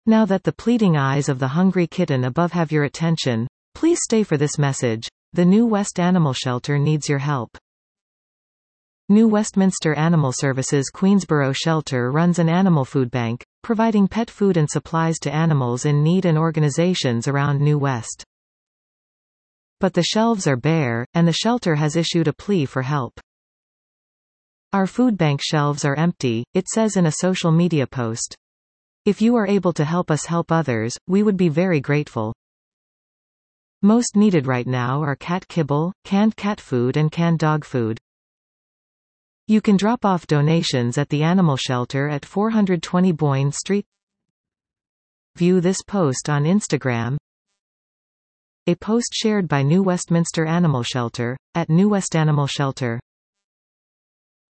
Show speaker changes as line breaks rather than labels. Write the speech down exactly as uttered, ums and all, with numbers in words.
Now that the pleading eyes of the hungry kitten above have your attention, please stay for this message. The New West Animal Shelter needs your help. New Westminster Animal Services Queensborough Shelter runs an animal food bank, providing pet food and supplies to animals in need and organizations around New West. But the shelves are bare, and the shelter has issued a plea for help. Our food bank shelves are empty, it says in a social media post. If you are able to help us help others, we would be very grateful. Most needed right now are cat kibble, canned cat food and canned dog food. You can drop off donations at the animal shelter at four twenty Boyne Street. View this post on Instagram. A post shared by New Westminster Animal Shelter, at New West Animal Shelter.